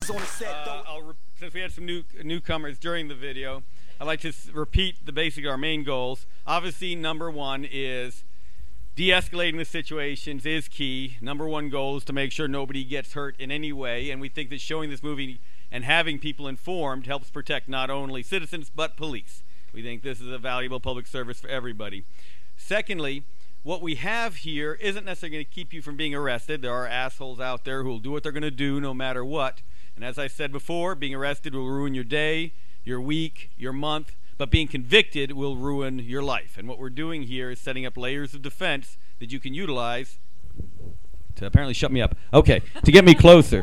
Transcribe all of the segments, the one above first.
Since we had some newcomers during the video, I'd like to repeat our main goals. Obviously, number one is de-escalating the situations is key. Number one goal is to make sure nobody gets hurt in any way, and we think that showing this movie and having people informed helps protect not only citizens but police. We think this is a valuable public service for everybody. Secondly, what we have here isn't necessarily going to keep you from being arrested. There are assholes out there who will do what they're going to do no matter what. And as I said before, being arrested will ruin your day, your week, your month, but being convicted will ruin your life. And what we're doing here is setting up layers of defense that you can utilize to apparently shut me up. Okay, to get me closer.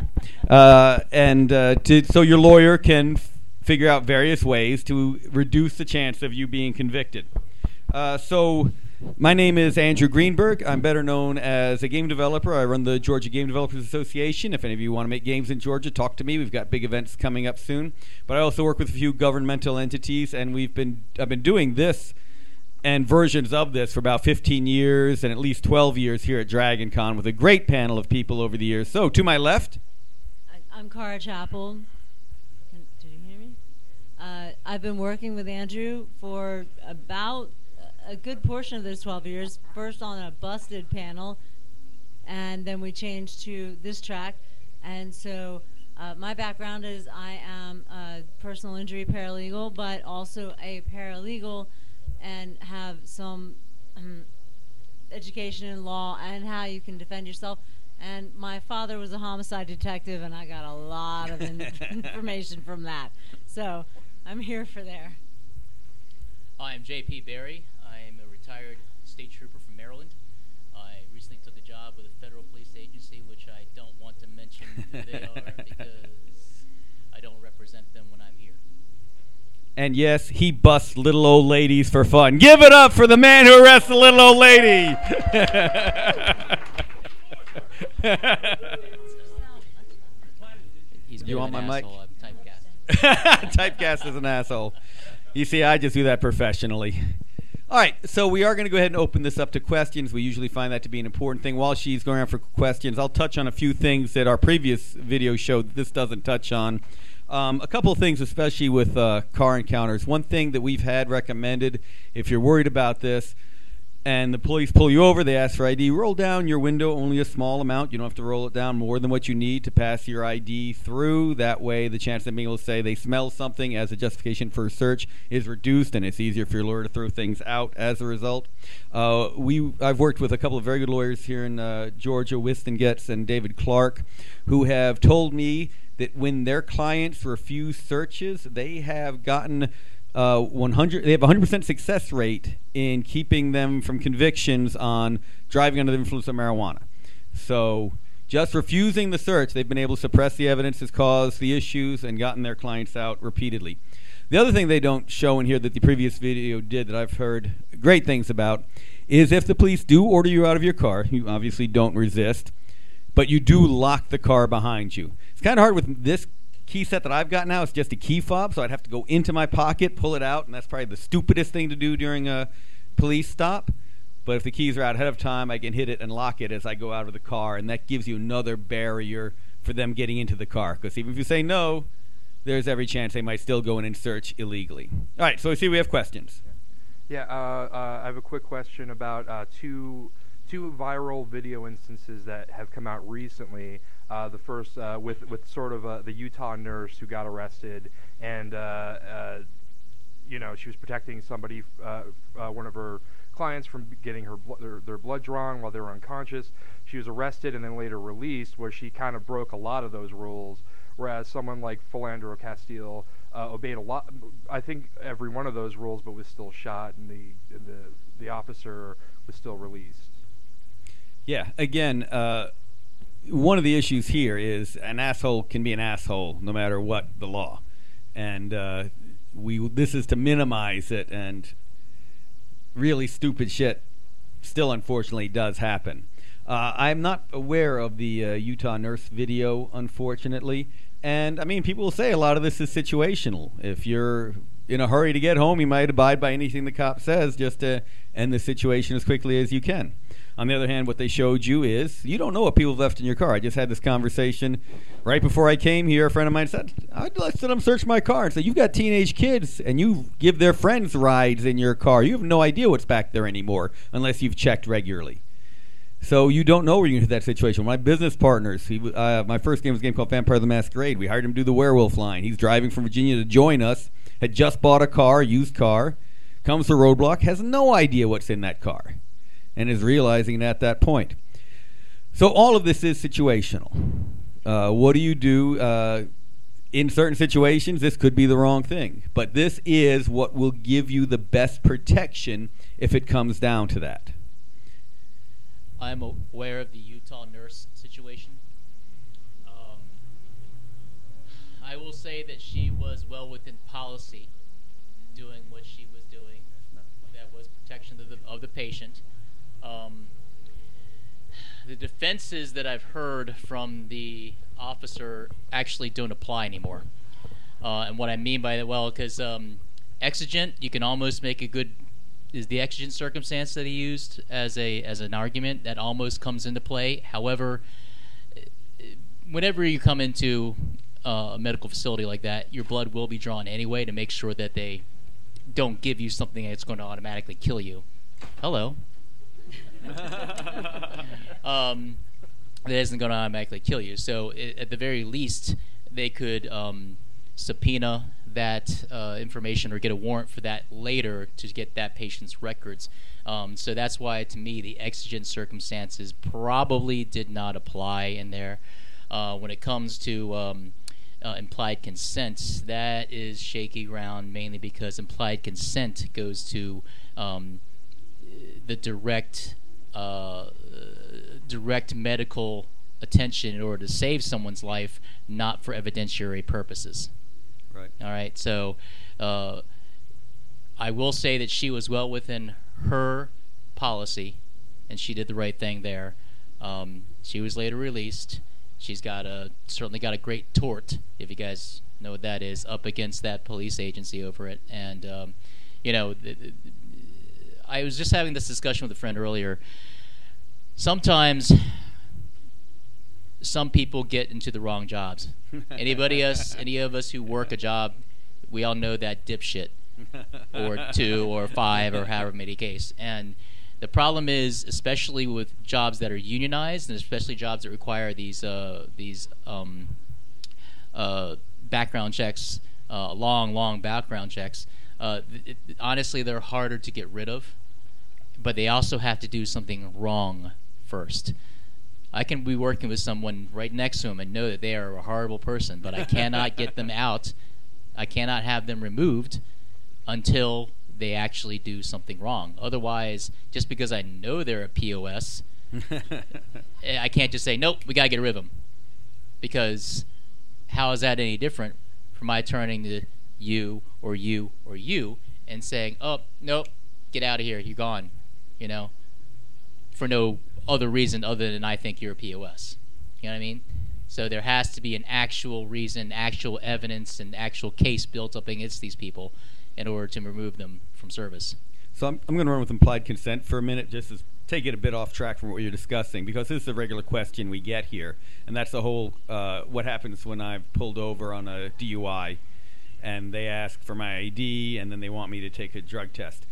So your lawyer can figure out various ways to reduce the chance of you being convicted. So my name is Andrew Greenberg. I'm better known as a game developer. I run the Georgia Game Developers Association. If any of you want to make games in Georgia, talk to me. We've got big events coming up soon. But I also work with a few governmental entities, and I've been doing this and versions of this for about 15 years and at least 12 years here at Dragon Con with a great panel of people over the years. So to my left, I'm Cara Chappell. Did you hear me? I've been working with Andrew for about a good portion of those 12 years, first on a busted panel, and then we changed to this track. And so my background is I am a personal injury paralegal, but also a paralegal and have some education in law and how you can defend yourself. And my father was a homicide detective, and I got a lot of information from that. So I'm here for there. I'm J.P. Berry. I'm a retired state trooper from Maryland. I recently took a job with a federal police agency, which I don't want to mention who they are because I don't represent them when I'm here. And yes, he busts little old ladies for fun. Give it up for the man who arrests the little old lady. You want my mic? I'm typecast. Typecast is an asshole. You see, I just do that professionally. All right, so we are going to go ahead and open this up to questions. We usually find that to be an important thing. While she's going around for questions, I'll touch on a few things that our previous video showed that this doesn't touch on. A couple of things, especially with car encounters. One thing that we've had recommended, if you're worried about this, and the police pull you over, they ask for ID, roll down your window only a small amount. You don't have to roll it down more than what you need to pass your ID through. That way, the chance of them being able to say they smell something as a justification for a search is reduced, and it's easier for your lawyer to throw things out as a result. I've worked with a couple of very good lawyers here in Georgia, Whiston Getz and David Clark, who have told me that when their clients refuse searches, they have gotten they have a 100% success rate in keeping them from convictions on driving under the influence of marijuana. So just refusing the search, they've been able to suppress the evidence that's caused the issues and gotten their clients out repeatedly. The other thing they don't show in here that the previous video did that I've heard great things about is if the police do order you out of your car, you obviously don't resist, but you do lock the car behind you. It's kind of hard with this key set that I've got now. It's just a key fob, so I'd have to go into my pocket, pull it out, and that's probably the stupidest thing to do during a police stop. But if the keys are out ahead of time, I can hit it and lock it as I go out of the car, and that gives you another barrier for them getting into the car. Because even if you say no, there's every chance they might still go in and search illegally. All right, so we see we have questions. Yeah, I have a quick question about two viral video instances that have come out recently. The first with sort of the Utah nurse who got arrested, and she was protecting somebody, one of her clients, from getting their blood drawn while they were unconscious. She was arrested and then later released, where she kind of broke a lot of those rules. Whereas someone like Philandro Castile obeyed a lot, I think, every one of those rules, but was still shot, and the officer was still released. Yeah, again, one of the issues here is an asshole can be an asshole no matter what the law. And this is to minimize it, and really stupid shit still unfortunately does happen. I'm not aware of the Utah nurse video, unfortunately. And, I mean, people will say a lot of this is situational. If you're in a hurry to get home, you might abide by anything the cop says just to end the situation as quickly as you can. On the other hand, what they showed you is you don't know what people have left in your car. I just had this conversation right before I came here. A friend of mine said, I'd let them search my car. And said, you've got teenage kids, and you give their friends rides in your car. You have no idea what's back there anymore unless you've checked regularly. So you don't know where you get that situation. My business partners, my first game was a game called Vampire the Masquerade. We hired him to do the werewolf line. He's driving from Virginia to join us, had just bought a car, used car, comes to roadblock, has no idea what's in that car, and is realizing it at that point. So all of this is situational. What do you do in certain situations? This could be the wrong thing, but this is what will give you the best protection if it comes down to that. I'm aware of the Utah nurse situation. I will say that she was well within policy doing what she was doing. That was protection of the patient. The defenses that I've heard from the officer actually don't apply anymore. And what I mean by that, well, because exigent, you can almost make a good, is the exigent circumstance that he used as an argument that almost comes into play. However, whenever you come into a medical facility like that, your blood will be drawn anyway to make sure that they don't give you something that's going to automatically kill you. Hello. That isn't going to automatically kill you. So at the very least, they could subpoena that information or get a warrant for that later to get that patient's records. So that's why, to me, the exigent circumstances probably did not apply in there. When it comes to implied consent, that is shaky ground, mainly because implied consent goes to the direct medical attention in order to save someone's life, not for evidentiary purposes. Right. All right. So I will say that she was well within her policy, and she did the right thing there. She was later released. She's certainly got a great tort, if you guys know what that is, up against that police agency over it. And I was just having this discussion with a friend earlier. Sometimes some people get into the wrong jobs. Any of us who work a job, we all know that dipshit, or 2 or 5 or however many case. And the problem is, especially with jobs that are unionized, and especially jobs that require these background checks, long background checks. Honestly, they're harder to get rid of, but they also have to do something wrong first. I can be working with someone right next to them and know that they are a horrible person, but I cannot get them out. I cannot have them removed until they actually do something wrong. Otherwise, just because I know they're a POS, I can't just say, nope, we got to get rid of them. Because how is that any different from my turning to you or you or you and saying, oh, nope, get out of here, you're gone, for no other reason other than I think you're a POS. You know what I mean? So there has to be an actual reason, actual evidence, and actual case built up against these people in order to remove them from service. So I'm going to run with implied consent for a minute, just to take it a bit off track from what you're discussing, because this is a regular question we get here, and that's the whole what happens when I've pulled over on a DUI, and they ask for my ID, and then they want me to take a drug test.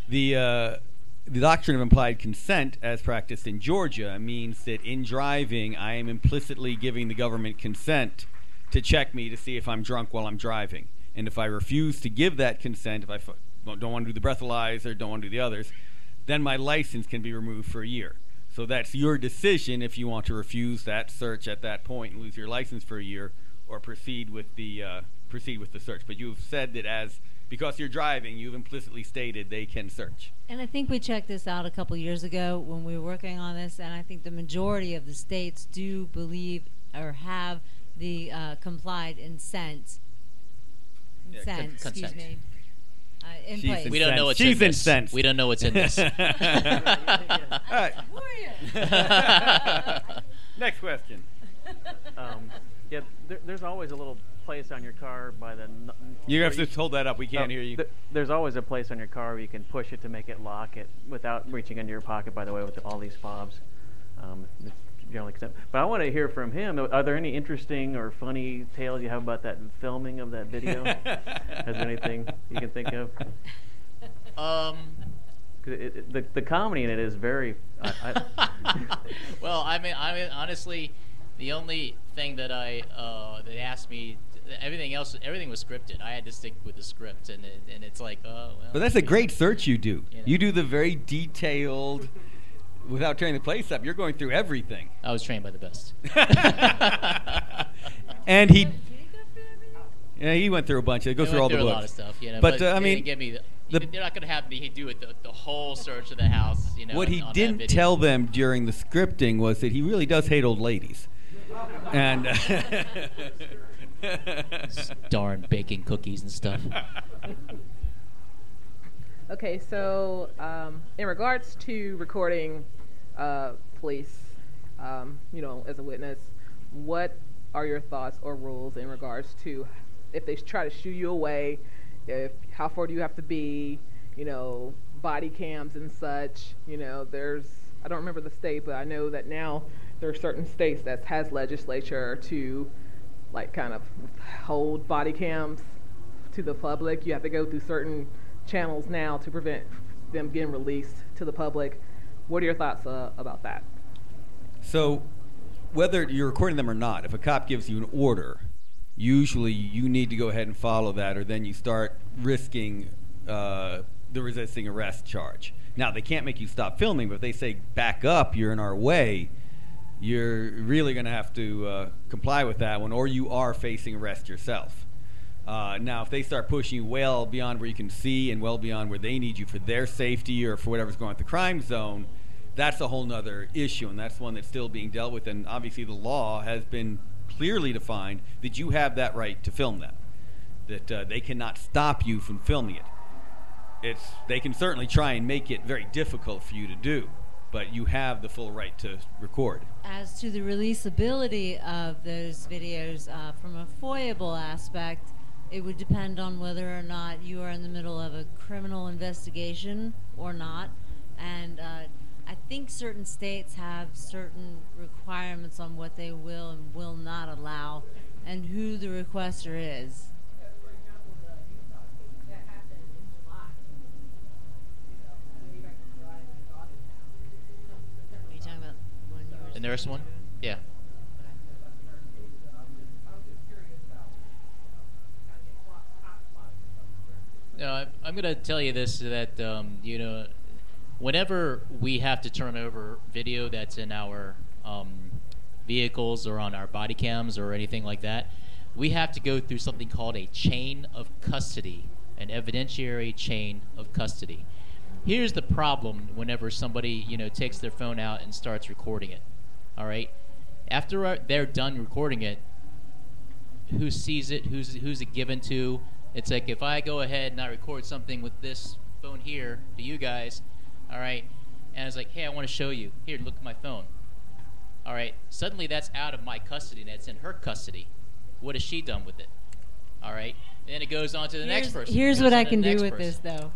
The doctrine of implied consent, as practiced in Georgia, means that in driving, I am implicitly giving the government consent to check me to see if I'm drunk while I'm driving. And if I refuse to give that consent, if I don't want to do the breathalyzer, don't want to do the others, then my license can be removed for a year. So that's your decision if you want to refuse that search at that point and lose your license for a year, or proceed with the search. But you've said that because you're driving, you've implicitly stated they can search. And I think we checked this out a couple years ago when we were working on this, and I think the majority of the states do believe or have the complied consent. Excuse me. In place. We don't know what's in this. She's incensed. We don't know what's in this. All right. Who are you? Next question. Yeah, there's always a little place on your car by the. You have to hold that up. We can't hear you. There's always a place on your car where you can push it to make it lock it without reaching into your pocket. By the way, with all these fobs, it's generally accepted. But I want to hear from him. Are there any interesting or funny tales you have about that filming of that video? Is there anything you can think of? The comedy in it is very. Well, I mean, honestly, the only thing that they asked me, everything was scripted. I had to stick with the script, and it's like, well. But that's a great search you do. You know. You do the very detailed, without tearing the place up. You're going through everything. I was trained by the best. And he went through a bunch. It goes through all the books. A lot of stuff, you know. But I they mean, didn't give me they're not going to have me do it the whole search of the house, you know. What he didn't tell them during the scripting was that he really does hate old ladies. And darn baking cookies and stuff. Okay, so in regards to recording police, as a witness, what are your thoughts or rules in regards to if they try to shoo you away, how far do you have to be, body cams and such, I don't remember the state, but I know that now there are certain states that has legislature to kind of hold body cams to the public. You have to go through certain channels now to prevent them getting released to the public. What are your thoughts about that? So whether you're recording them or not, if a cop gives you an order, usually you need to go ahead and follow that, or then you start risking the resisting arrest charge. Now, they can't make you stop filming, but if they say, back up, you're in our way, you're really going to have to comply with that one, or you are facing arrest yourself. Now, if they start pushing you well beyond where you can see and well beyond where they need you for their safety or for whatever's going on at the crime zone, that's a whole nother issue, and that's one that's still being dealt with. And obviously the law has been clearly defined that you have that right to film them, that they cannot stop you from filming it. They can certainly try and make it very difficult for you to do, but you have the full right to record. As to the releasability of those videos, from a FOIA-able aspect, it would depend on whether or not you are in the middle of a criminal investigation or not. And I think certain states have certain requirements on what they will and will not allow and who the requester is. Are you talking about when you were The nurse one? Yeah. No, I'm going to tell you this, that, whenever we have to turn over video that's in our vehicles or on our body cams or anything like that, we have to go through something called a chain of custody, an evidentiary chain of custody. Here's the problem whenever somebody, takes their phone out and starts recording it, all right? After they're done recording it, who sees it, who's it given to? It's like if I go ahead and I record something with this phone here to you guys, all right, and it's like, hey, I want to show you. Here, look at my phone. All right, suddenly that's out of my custody, and that's in her custody. What has she done with it? All right, and then it goes on to the next person. Here's what I can do with this, though.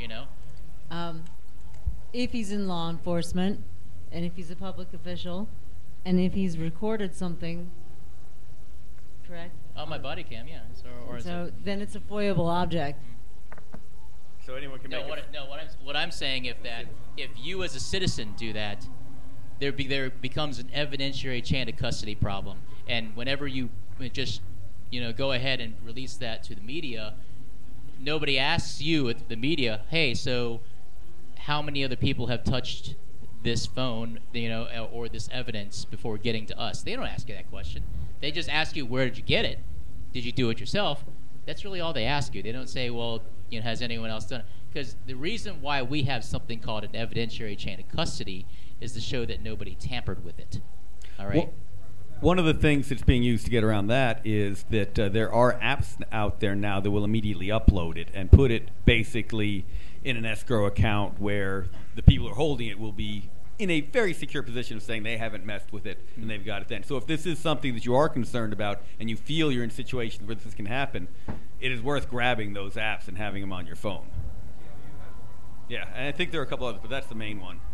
If he's in law enforcement, and if he's a public official, and if he's recorded something, correct? On my body cam, yeah. So then it's a FOIA-able object. So anyone can make it. What I'm saying, if you as a citizen do that, there becomes an evidentiary chain of custody problem. And whenever you just go ahead and release that to the media, nobody asks you at the media, hey, so how many other people have touched this phone, or this evidence before getting to us? They don't ask you that question. They just ask you, where did you get it? Did you do it yourself? That's really all they ask you. They don't say, well, has anyone else done it? Because the reason why we have something called an evidentiary chain of custody is to show that nobody tampered with it. All right? Well, one of the things that's being used to get around that is that there are apps out there now that will immediately upload it and put it basically in an escrow account where the people who are holding it will be in a very secure position of saying they haven't messed with it and they've got it then. So if this is something that you are concerned about and you feel you're in situations where this can happen, it is worth grabbing those apps and having them on your phone. Yeah, and I think there are a couple others, but that's the main one.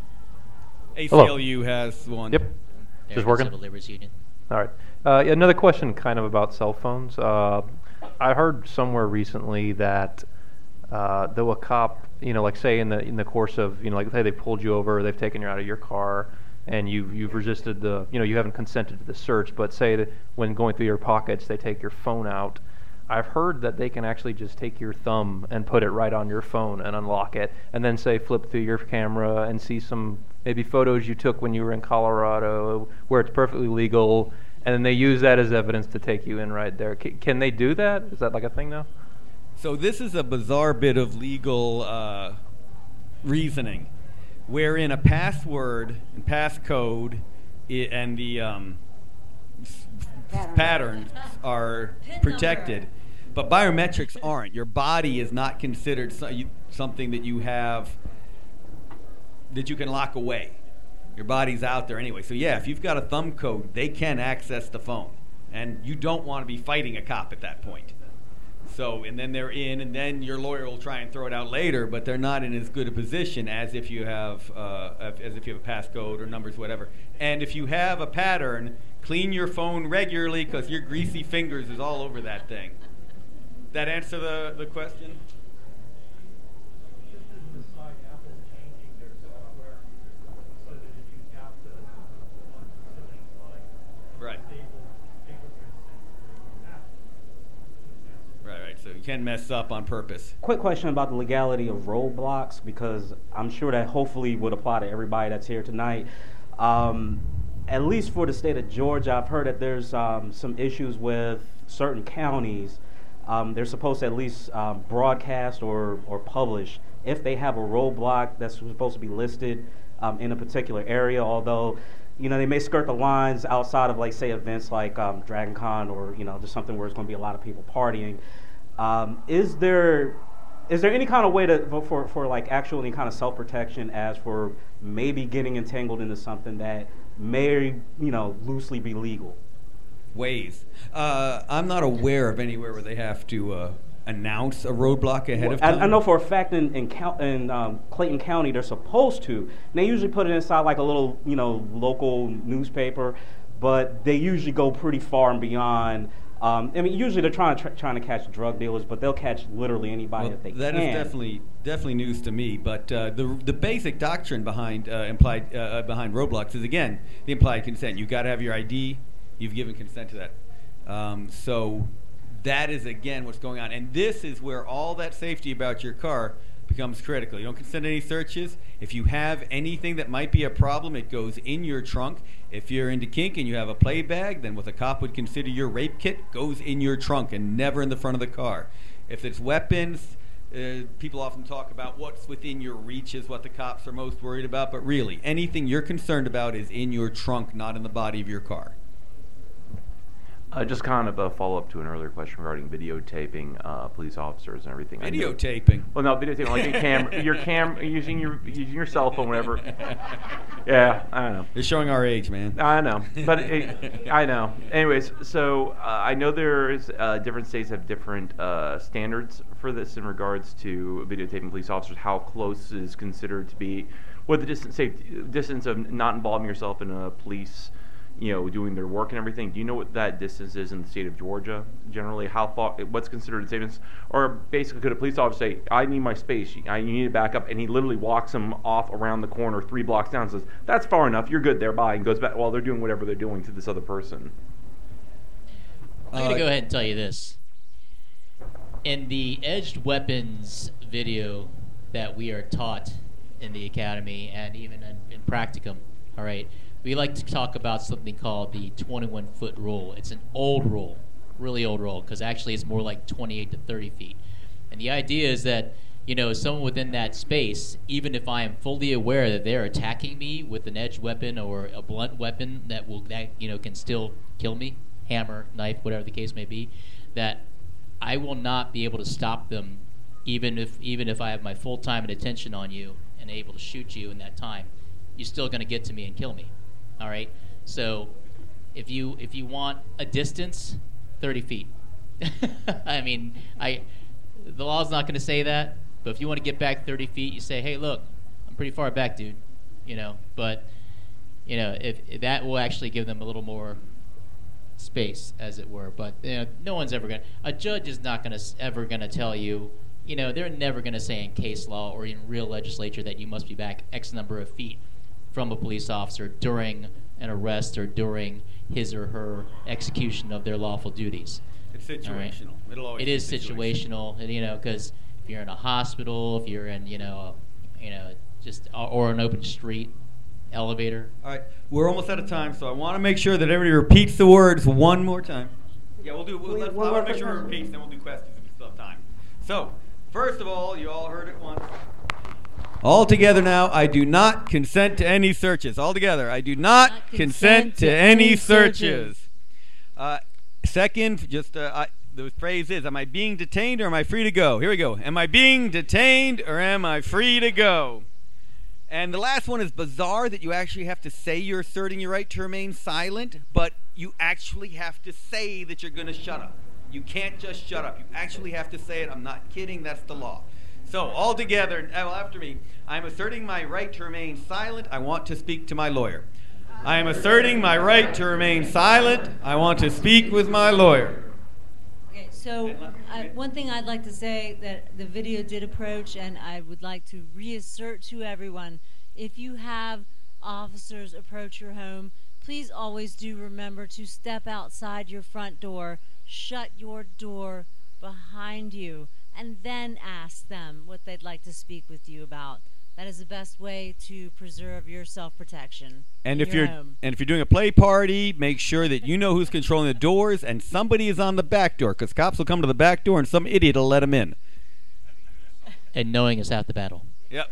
ACLU has one. Yep. Just working? Civil Liberties Union. All right. Another question kind of about cell phones. I heard somewhere recently that though a cop, like say in the course of, like say they pulled you over, they've taken you out of your car, and you've resisted you haven't consented to the search, but say that when going through your pockets, they take your phone out. I've heard that they can actually just take your thumb and put it right on your phone and unlock it, and then say flip through your camera and see some maybe photos you took when you were in Colorado where it's perfectly legal, and then they use that as evidence to take you in right there. Can they do that? Is that like a thing now? So this is a bizarre bit of legal reasoning, wherein a password and passcode and the patterns are protected, but biometrics aren't. Your body is not considered something that you have that you can lock away. Your body's out there anyway. So yeah, if you've got a thumb code, they can access the phone, and you don't want to be fighting a cop at that point. So, and then they're in, and then your lawyer will try and throw it out later, but they're not in as good a position as if you have a passcode or numbers, whatever. And if you have a pattern, clean your phone regularly because your greasy fingers is all over that thing. That answer the question? Right. Right. So you can mess up on purpose. Quick question about the legality of roadblocks, because I'm sure that hopefully would apply to everybody that's here tonight. At least for the state of Georgia, I've heard that there's some issues with certain counties. They're supposed to at least broadcast or publish if they have a roadblock that's supposed to be listed in a particular area, although they may skirt the lines outside of, like, say, events like Dragon Con or, just something where it's going to be a lot of people partying. Is there any kind of way for like actual any kind of self-protection as for maybe getting entangled into something that may, loosely be legal? Ways. I'm not aware of anywhere where they have to announce a roadblock ahead of time. I know for a fact in Clayton County they're supposed to. And they usually put it inside like a little, local newspaper, but they usually go pretty far and beyond. Usually they're trying to catch drug dealers, but they'll catch literally anybody that they can. That is definitely news to me. But the basic doctrine behind roadblocks is, again, the implied consent. You've got to have your ID. You've given consent to that. So that is, again, what's going on. And this is where all that safety about your car becomes critical. You don't consent to any searches. If you have anything that might be a problem, it goes in your trunk. If you're into kink and you have a play bag, then what the cop would consider your rape kit goes in your trunk and never in the front of the car. If it's weapons, people often talk about what's within your reach is what the cops are most worried about, but really, anything you're concerned about is in your trunk, not in the body of your car. Just kind of a follow-up to an earlier question regarding videotaping police officers and everything. Videotaping? Well, no, videotaping, like using your cell phone, whatever. Yeah, I don't know. You're showing our age, man. I know, but I know. Anyways, so I know there's different states have different standards for this in regards to videotaping police officers. How close is considered to be, what the distance of not involving yourself in a police, doing their work and everything. Do you know what that distance is in the state of Georgia? Generally, how far? What's considered a distance? Or basically, could a police officer say, "I need my space. You need to back up," and he literally walks them off around the corner 3 blocks down and says, "That's far enough. You're good there. Bye," and goes back while they're doing whatever they're doing to this other person. I'm going to go ahead and tell you this. In the edged weapons video that we are taught in the academy and even in practicum, all right, we like to talk about something called the 21-foot rule. It's an old rule, really old rule, because actually it's more like 28 to 30 feet. And the idea is that, someone within that space, even if I am fully aware that they're attacking me with an edged weapon or a blunt weapon that can still kill me, hammer, knife, whatever the case may be, that I will not be able to stop them, even if I have my full time and attention on you and able to shoot you in that time. you're still going to get to me and kill me. All right. So if you want a distance, 30 feet. I mean, the law's not going to say that, but if you want to get back 30 feet, you say, hey, look, I'm pretty far back, dude. But if that will actually give them a little more space, as it were. But no one's ever going to, a judge is not ever going to tell you, they're never going to say in case law or in real legislature that you must be back X number of feet from a police officer during an arrest or during his or her execution of their lawful duties. It's situational. Right? It'll always it be is situational, because if you're in a hospital, if you're in, just or an open street, elevator. All right, we're almost out of time, so I want to make sure that everybody repeats the words one more time. Yeah, we'll do. I want to make sure it repeats, then we'll do questions if we still have time. So, first of all, you all heard it once. All together now, I do not consent to any searches. All together, I do not consent to any searches. Second, just the phrase is, am I being detained or am I free to go? Here we go. Am I being detained or am I free to go? And the last one is bizarre, that you actually have to say you're asserting your right to remain silent, but you actually have to say that you're going to shut up. You can't just shut up. You actually have to say it. I'm not kidding. That's the law. So all together, after me, I'm asserting my right to remain silent. I want to speak to my lawyer. I am asserting my right to remain silent. I want to speak with my lawyer. Okay, so one thing I'd like to say that the video did approach, and I would like to reassert to everyone, if you have officers approach your home, please always do remember to step outside your front door, shut your door behind you, and then ask them what they'd like to speak with you about. That is the best way to preserve your self-protection. And in if your you're home. and if you're doing a play party, make sure that you know who's controlling the doors and somebody is on the back door, because cops will come to the back door and some idiot will let them in. And knowing is half the battle. Yep.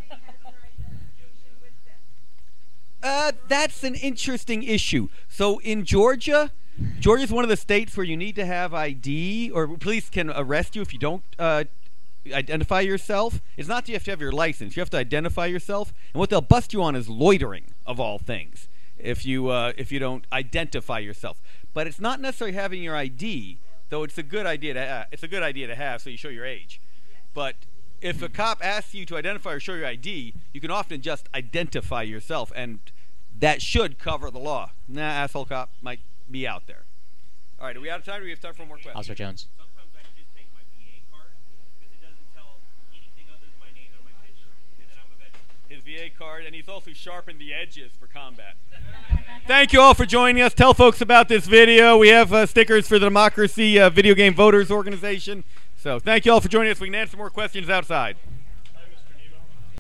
That's an interesting issue. So in Georgia's one of the states where you need to have ID, or police can arrest you if you don't identify yourself. It's not that you have to have your license. You have to identify yourself. And what they'll bust you on is loitering, of all things, if you don't identify yourself. But it's not necessarily having your ID, though it's a good idea to have so you show your age. But if a cop asks you to identify or show your ID, you can often just identify yourself, and that should cover the law. Asshole cop might be out there. All right, are we out of time? Or do we have time for more questions? Officer Jones. Sometimes I just take my VA card because it doesn't tell anything other than my name and my picture, and then I'm a veteran. His VA card, and he's also sharpened the edges for combat. Thank you all for joining us. Tell folks about this video. We have stickers for the Democracy Video Game Voters Organization. So thank you all for joining us. We can answer more questions outside.